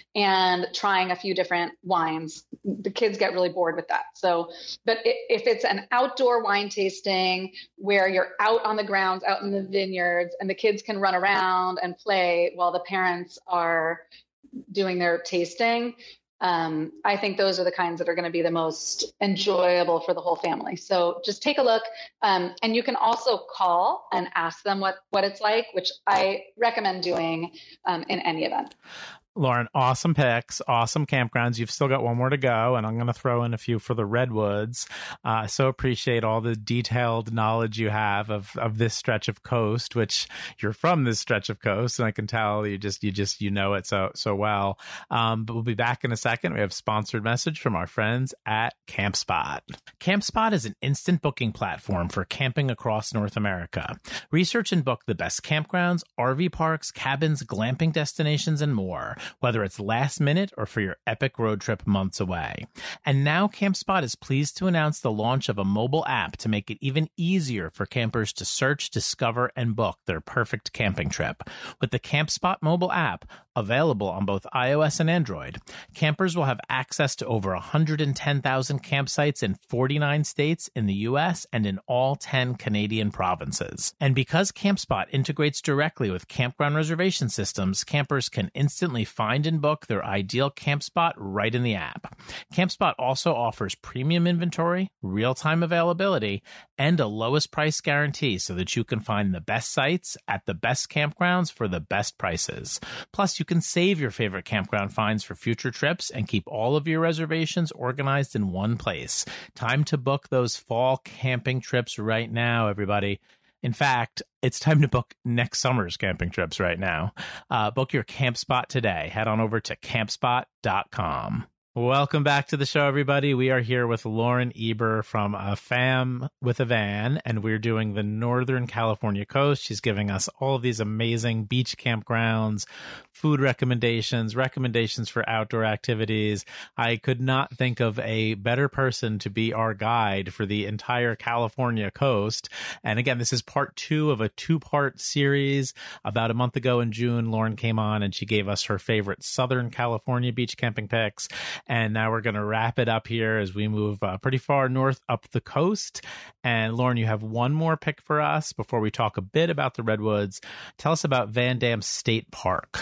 and trying a few different wines. The kids get really bored with that. So, but if it's an outdoor wine tasting where you're out on the grounds, out in the vineyards, and the kids can run around and play while the parents are doing their tasting, Um, I think those are the kinds that are going to be the most enjoyable for the whole family. So just take a look. Um, and you can also call and ask them what, what it's like, which I recommend doing um, in any event. Lauren, awesome picks, awesome campgrounds. You've still got one more to go, and I'm going to throw in a few for the Redwoods. I uh, so appreciate all the detailed knowledge you have of, of this stretch of coast, which you're from this stretch of coast, and I can tell you just you just you know it so so well. Um, but we'll be back in a second. We have a sponsored message from our friends at CampSpot. CampSpot is an instant booking platform for camping across North America. Research and book the best campgrounds, R V parks, cabins, glamping destinations, and more, whether it's last minute or for your epic road trip months away. And now CampSpot is pleased to announce the launch of a mobile app to make it even easier for campers to search, discover, and book their perfect camping trip. With the CampSpot mobile app, available on both iOS and Android, campers will have access to over one hundred ten thousand campsites in forty-nine states in the U S and in all ten Canadian provinces. And because CampSpot integrates directly with campground reservation systems, campers can instantly find and book their ideal camp spot right in the app. CampSpot also offers premium inventory, real-time availability, and a lowest price guarantee so that you can find the best sites at the best campgrounds for the best prices. Plus, you can save your favorite campground finds for future trips and keep all of your reservations organized in one place. Time to book those fall camping trips right now, everybody. In fact, it's time to book next summer's camping trips right now. Uh, book your camp spot today. Head on over to campspot dot com. Welcome back to the show, everybody. We are here with Lauren Eber from A Fam with a Van, and we're doing the Northern California coast. She's giving us all of these amazing beach campgrounds, food recommendations, recommendations for outdoor activities. I could not think of a better person to be our guide for the entire California coast. And again, this is part two of a two-part series. About a month ago in June, Lauren came on and she gave us her favorite Southern California beach camping picks. And now we're going to wrap it up here as we move uh, pretty far north up the coast. And Lauren, you have one more pick for us before we talk a bit about the Redwoods. Tell us about Van Dam State Park.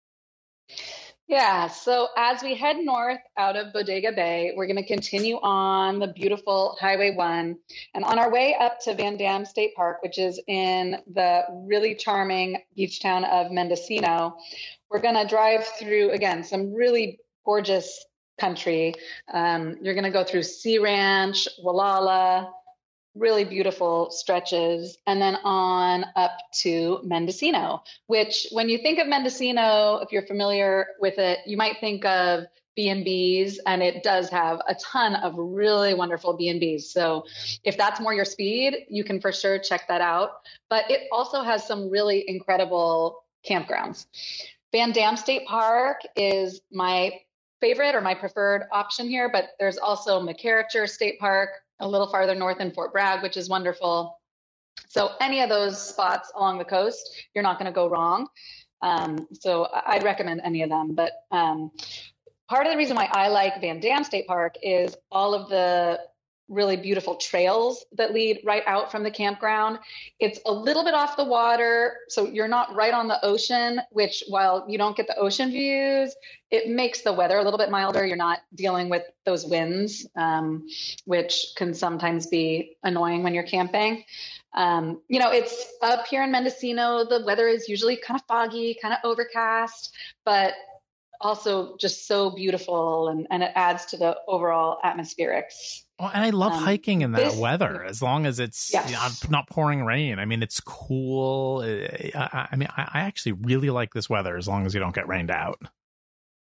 Yeah, so as we head north out of Bodega Bay, we're going to continue on the beautiful Highway one. And on our way up to Van Dam State Park, which is in the really charming beach town of Mendocino, we're going to drive through, again, some really gorgeous country. Um, you're going to go through Sea Ranch, Wallala, really beautiful stretches, and then on up to Mendocino, which when you think of Mendocino, if you're familiar with it, you might think of B and B's, and it does have a ton of really wonderful B and B's. So if that's more your speed, you can for sure check that out. But it also has some really incredible campgrounds. Van Dam State Park is my favorite or my preferred option here, but there's also McCarricher State Park a little farther north in Fort Bragg, which is wonderful. So any of those spots along the coast, you're not going to go wrong. Um, so I'd recommend any of them. But um, part of the reason why I like Van Dam State Park is all of the really beautiful trails that lead right out from the campground. It's a little bit off the water, so you're not right on the ocean, which while you don't get the ocean views, it makes the weather a little bit milder. You're not dealing with those winds, um, which can sometimes be annoying when you're camping. Um, you know, it's up here in Mendocino, the weather is usually kind of foggy, kind of overcast, but also just so beautiful, and, and it adds to the overall atmospherics. Well, and I love um, hiking in that this, weather, as long as it's yes. you know, not pouring rain. I mean, it's cool. I, I mean, I, I actually really like this weather as long as you don't get rained out.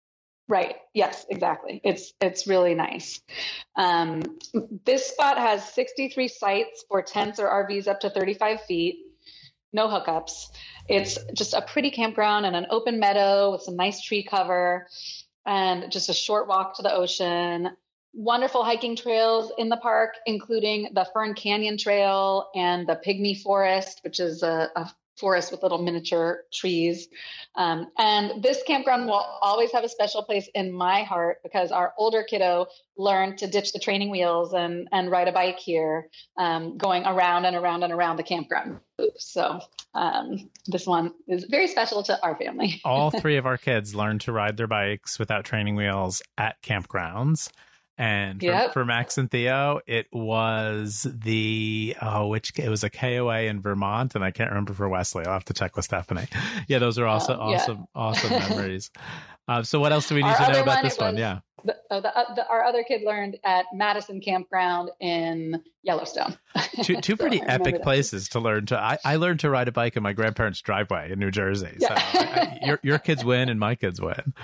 Right. Yes, exactly. It's it's really nice. Um, this spot has sixty-three sites for tents or R Vs up to thirty-five feet. No hookups. It's just a pretty campground and an open meadow with some nice tree cover and just a short walk to the ocean. Wonderful hiking trails in the park, including the Fern Canyon Trail and the Pygmy Forest, which is a, a forest with little miniature trees. Um, and this campground will always have a special place in my heart because our older kiddo learned to ditch the training wheels and, and ride a bike here, um, going around and around and around the campground. So um, this one is very special to our family. All three of our kids learned to ride their bikes without training wheels at campgrounds. And for, yep. for Max and Theo, it was the, oh, which, it was a K O A in Vermont, and I can't remember for Wesley. I'll have to check with Stephanie. Yeah, those are also oh, yeah. awesome, awesome memories. Uh, so what else do we need our to know about one, this one? Was, yeah. The, oh, the, uh, the, our other kid learned at Madison Campground in Yellowstone. Two, two pretty so epic places to learn to. I, I learned to ride a bike in my grandparents' driveway in New Jersey. Yeah. So I, I, your, your kids win and my kids win.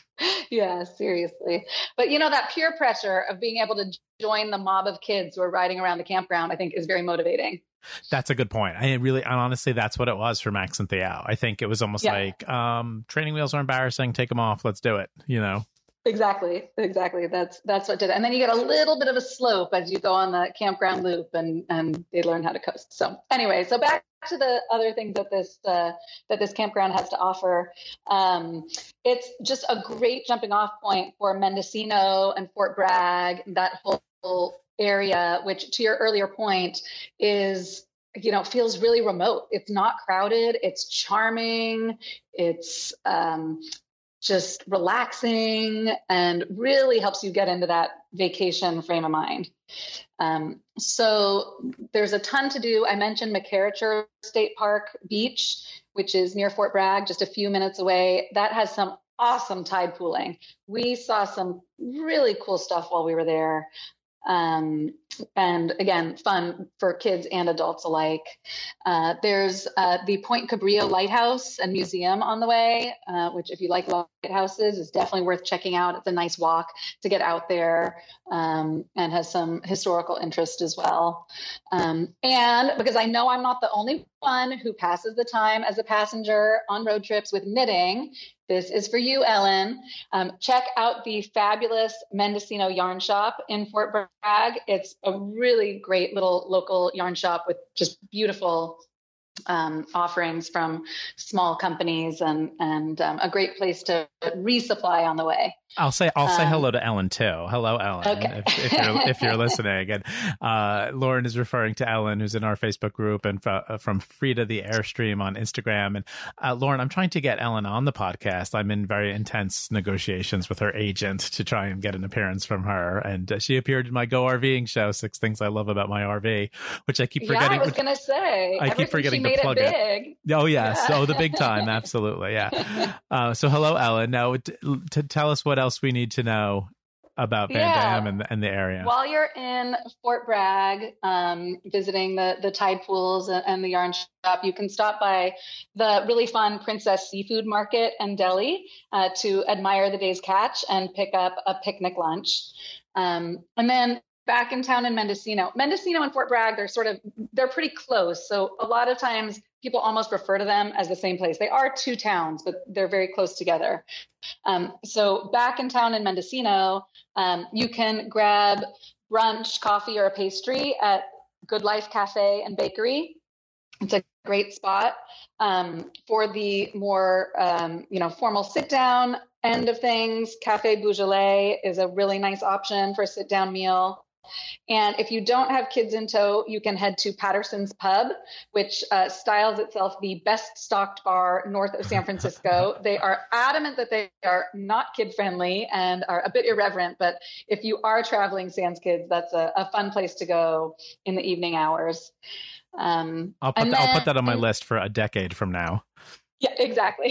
Yeah, seriously. But, you know, that peer pressure of being able to join the mob of kids who are riding around the campground, I think is very motivating. That's a good point. I really, and honestly, that's what it was for Max and Theo. I think it was almost yeah. like um, training wheels are embarrassing. Take them off. Let's do it. You know? Exactly. Exactly. That's that's what did it. And then you get a little bit of a slope as you go on the campground loop and, and they learn how to coast. So anyway, so back to the other things that this uh, that this campground has to offer. Um, it's just a great jumping off point for Mendocino and Fort Bragg, that whole area, which to your earlier point is, you know, feels really remote. It's not crowded. It's charming. It's um, just relaxing and really helps you get into that vacation frame of mind. Um, so there's a ton to do. I mentioned McCarricher State Park Beach, which is near Fort Bragg, just a few minutes away. That has some awesome tide pooling. We saw some really cool stuff while we were there. Um, and again, fun for kids and adults alike. Uh, there's uh, the Point Cabrillo Lighthouse and Museum on the way, uh, which if you like lighthouses is definitely worth checking out. It's a nice walk to get out there um, and has some historical interest as well. Um, and because I know I'm not the only one who passes the time as a passenger on road trips with knitting, this is for you, Ellen. Um, check out the fabulous Mendocino Yarn Shop in Fort Bragg. It's a really great little local yarn shop with just beautiful um, offerings from small companies and and um, a great place to resupply on the way. I'll say I'll say um, hello to Ellen too. Hello, Ellen. Okay. if, if you're if you're listening, and uh, Lauren is referring to Ellen, who's in our Facebook group, and f- from Frida the Airstream on Instagram. And uh, Lauren, I'm trying to get Ellen on the podcast. I'm in very intense negotiations with her agent to try and get an appearance from her. And uh, she appeared in my Go RVing show, Six Things I Love About My R V, which I keep forgetting. Yeah, I was going to say. I keep forgetting to plug it. Big. Oh yes, yeah. oh the big time, absolutely, yeah. Uh, so hello, Ellen. Now, t- to tell us what else we need to know about Van yeah. Dam and, and the area. While you're in Fort Bragg, um, visiting the, the tide pools and, and the yarn shop, you can stop by the really fun Princess Seafood Market and Deli uh, to admire the day's catch and pick up a picnic lunch. Um, and then back in town in Mendocino, Mendocino and Fort Bragg, they're sort of, they're pretty close. So a lot of times people almost refer to them as the same place. They are two towns, but they're very close together. Um, so back in town in Mendocino, um, you can grab brunch, coffee, or a pastry at Good Life Cafe and Bakery. It's a great spot. Um, for the more, um, you know, formal sit-down end of things, Cafe Beaujolais is a really nice option for a sit-down meal. And if you don't have kids in tow, you can head to Patterson's Pub, which uh, styles itself the best stocked bar north of San Francisco. They are adamant that they are not kid friendly and are a bit irreverent. But if you are traveling sans kids, that's a, a fun place to go in the evening hours. Um, I'll, put that, then, I'll put that on my list for a decade from now. Yeah, exactly.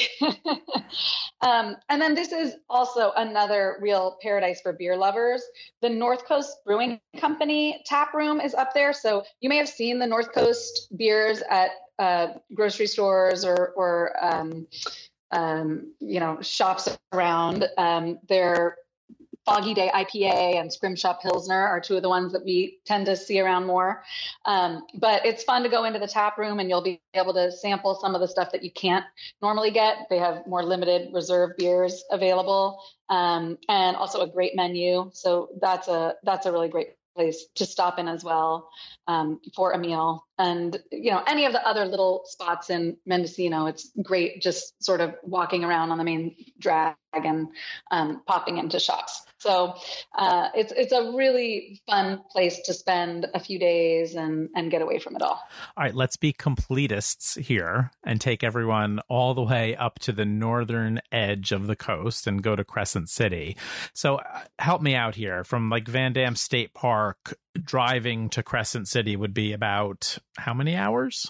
um, and then this is also another real paradise for beer lovers. The North Coast Brewing Company tap room is up there. So you may have seen the North Coast beers at uh, grocery stores or, or um, um, you know, shops around. Um, they're Foggy Day I P A and Scrimshaw Pilsner are two of the ones that we tend to see around more. Um, but it's fun to go into the tap room and you'll be able to sample some of the stuff that you can't normally get. They have more limited reserve beers available, um, and also a great menu. So that's a that's a really great place to stop in as well, um, for a meal. And, you know, any of the other little spots in Mendocino, it's great just sort of walking around on the main drag and um, popping into shops. So uh, it's it's a really fun place to spend a few days and, and get away from it all. All right, let's be completists here and take everyone all the way up to the northern edge of the coast and go to Crescent City. So uh, help me out here. From like Van Dam State Park, driving to Crescent City would be about how many hours?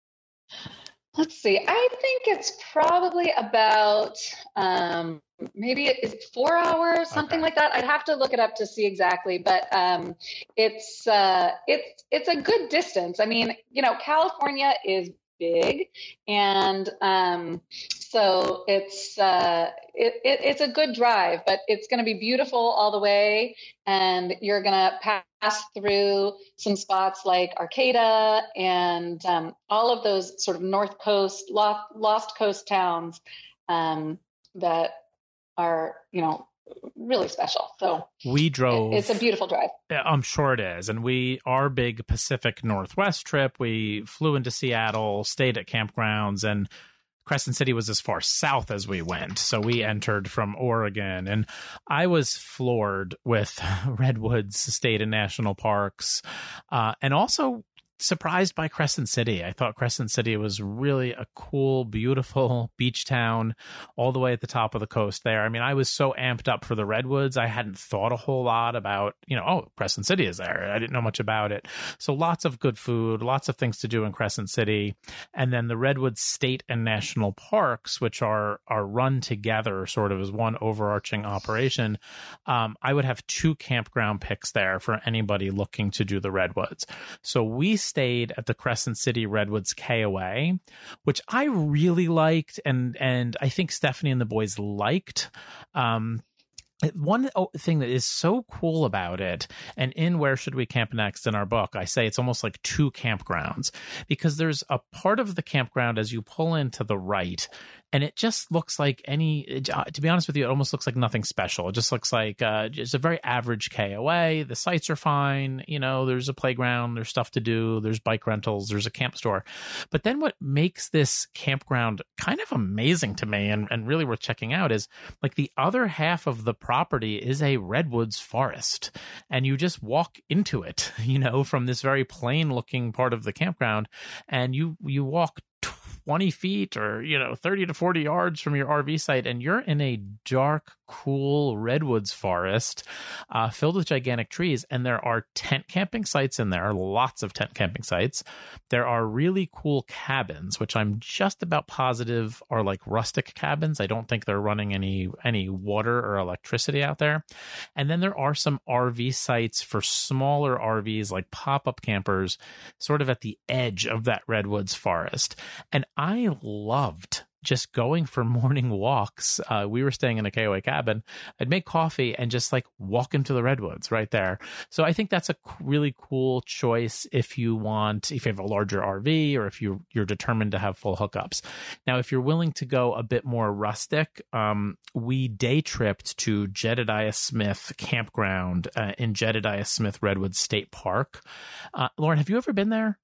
Let's see. I think it's probably about um, maybe it's four hours, something okay. like that. I'd have to look it up to see exactly, but um, it's uh, it's it's a good distance. I mean, you know, California is big, and um, so it's uh, it, it, it's a good drive, but it's going to be beautiful all the way, and you're going to pass through some spots like Arcata and um, all of those sort of North Coast, lost, lost coast towns um, that are, you know, really special. So we drove. It's a beautiful drive. I'm sure it is. And we, our big Pacific Northwest trip, we flew into Seattle, stayed at campgrounds, and Crescent City was as far south as we went. So we entered from Oregon, and I was floored with redwoods, state and national parks, uh, and also surprised by Crescent City. I thought Crescent City was really a cool, beautiful beach town all the way at the top of the coast there. I mean, I was so amped up for the redwoods. I hadn't thought a whole lot about, you know, oh, Crescent City is there. I didn't know much about it. So lots of good food, lots of things to do in Crescent City. And then the Redwoods State and National Parks, which are, are run together sort of as one overarching operation. Um, I would have two campground picks there for anybody looking to do the redwoods. So we stayed at the Crescent City Redwoods K O A, which I really liked, and and I think Stephanie and the boys liked. Um, one thing that is so cool about it, and in Where Should We Camp Next in our book, I say it's almost like two campgrounds, because there's a part of the campground as you pull into the right, and it just looks like any, to be honest with you, it almost looks like nothing special. It just looks like uh, just a very average K O A. The sites are fine. You know, there's a playground, there's stuff to do, there's bike rentals, there's a camp store. But then what makes this campground kind of amazing to me and, and really worth checking out is like the other half of the property is a redwoods forest. And you just walk into it, you know, from this very plain looking part of the campground. And you, you walk twenty feet or, you know, thirty to forty yards from your R V site, and you're in a dark, cool redwoods forest uh, filled with gigantic trees. And there are tent camping sites in there, lots of tent camping sites. There are really cool cabins, which I'm just about positive are like rustic cabins. I don't think they're running any, any water or electricity out there. And then there are some R V sites for smaller R Vs, like pop-up campers, sort of at the edge of that redwoods forest. And I loved just going for morning walks. Uh, we were staying in a K O A cabin. I'd make coffee and just like walk into the redwoods right there. So I think that's a really cool choice if you want, if you have a larger R V or if you, you're determined to have full hookups. Now, if you're willing to go a bit more rustic, um, we day tripped to Jedediah Smith Campground uh, in Jedediah Smith Redwood State Park. Uh, Lauren, have you ever been there?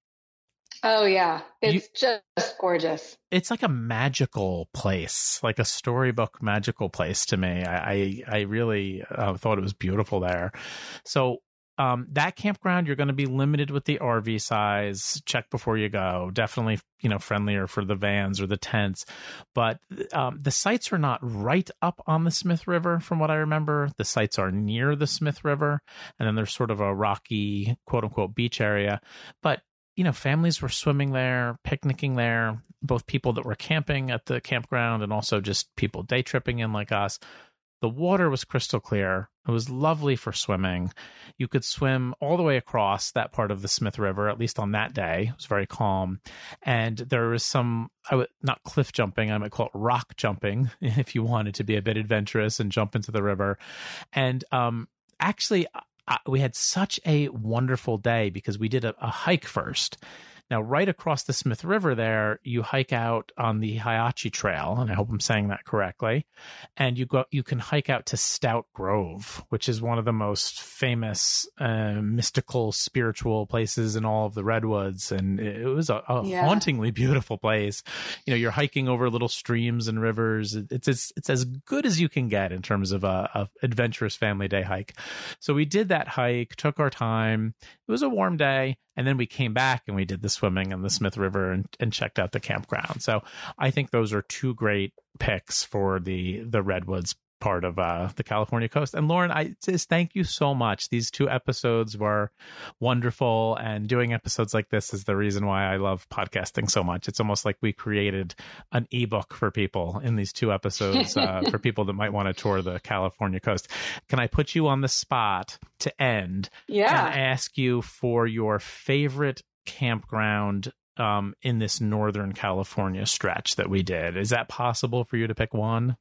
Oh, yeah. It's you, just gorgeous. It's like a magical place, like a storybook magical place to me. I I, I really uh, thought it was beautiful there. So um, that campground, you're going to be limited with the R V size. Check before you go. Definitely, you know, friendlier for the vans or the tents. But um, the sites are not right up on the Smith River, from what I remember. The sites are near the Smith River. And then there's sort of a rocky, quote unquote, beach area. But you know, families were swimming there, picnicking there, both people that were camping at the campground and also just people day tripping in like us. The water was crystal clear. It was lovely for swimming. You could swim all the way across that part of the Smith River, at least on that day. It was very calm. And there was some, I would, not cliff jumping, I might call it rock jumping, if you wanted to be a bit adventurous and jump into the river. And um, actually, I, we had such a wonderful day because we did a, a hike first. Now, right across the Smith River there, you hike out on the Hiachi Trail, and I hope I'm saying that correctly, and you go, you can hike out to Stout Grove, which is one of the most famous uh, mystical, spiritual places in all of the Redwoods, and it was a, a yeah. hauntingly beautiful place. You know, you're hiking over little streams and rivers. It's it's, it's as good as you can get in terms of a, a adventurous family day hike. So we did that hike, took our time. It was a warm day. And then we came back and we did the swimming in the Smith River and, and checked out the campground. So I think those are two great picks for the the Redwoods part of uh, the California coast. And Lauren, I just thank you so much. These two episodes were wonderful, and doing episodes like this is the reason why I love podcasting so much. It's almost like we created an ebook for people in these two episodes uh, for people that might want to tour the California coast. Can I put you on the spot to end yeah. and ask you for your favorite campground um, in this Northern California stretch that we did? Is that possible for you to pick one?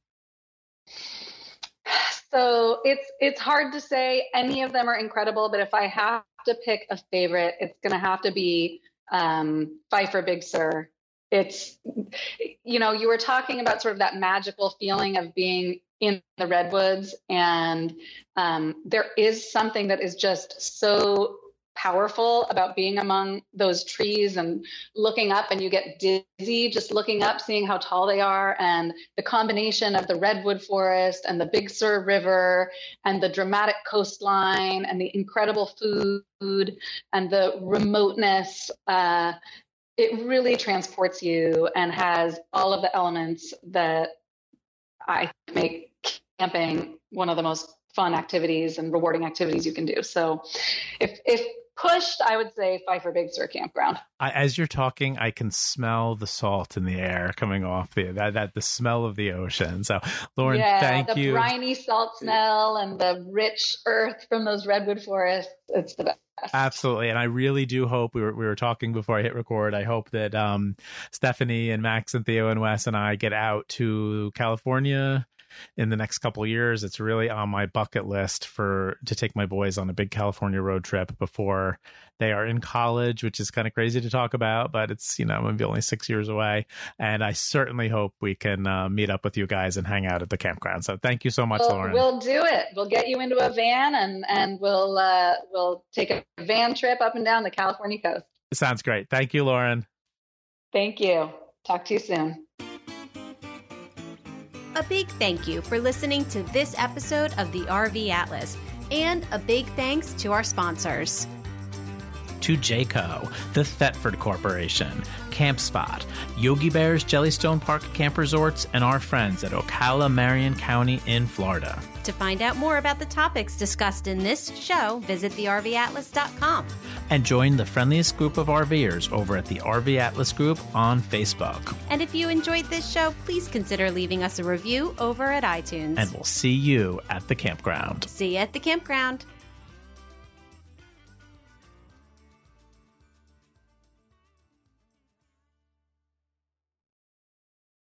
So it's it's hard to say. Any of them are incredible, but if I have to pick a favorite, it's going to have to be um, Pfeiffer Big Sur. It's, you know, you were talking about sort of that magical feeling of being in the Redwoods, and um, there is something that is just so powerful about being among those trees and looking up, and you get dizzy just looking up, seeing how tall they are, and the combination of the redwood forest and the Big Sur River and the dramatic coastline and the incredible food and the remoteness. Uh, it really transports you and has all of the elements that I make camping one of the most fun activities and rewarding activities you can do. So if if pushed, I would say Pfeiffer Big Sur Campground. I, as you're talking, I can smell the salt in the air coming off the that, that the smell of the ocean. So, Lauren, yeah, thank the you. The briny salt smell and the rich earth from those redwood forests. It's the best. Absolutely. And I really do hope, we were we were talking before I hit record, I hope that um, Stephanie and Max and Theo and Wes and I get out to California in the next couple of years. It's really on my bucket list for to take my boys on a big California road trip before they are in college, which is kind of crazy to talk about, but it's, you know, maybe only six years away. And I certainly hope we can uh, meet up with you guys and hang out at the campground. So thank you so much, we'll, Lauren. We'll do it. We'll get you into a van and, and we'll, uh, we'll take a van trip up and down the California coast. Sounds great. Thank you, Lauren. Thank you. Talk to you soon. A big thank you for listening to this episode of the R V Atlas, and a big thanks to our sponsors. To Jayco, the Thetford Corporation, CampSpot, Yogi Bear's Jellystone Park Camp Resorts, and our friends at Ocala, Marion County in Florida. To find out more about the topics discussed in this show, visit the R V atlas dot com. And join the friendliest group of RVers over at the R V Atlas Group on Facebook. And if you enjoyed this show, please consider leaving us a review over at iTunes. And we'll see you at the campground. See you at the campground.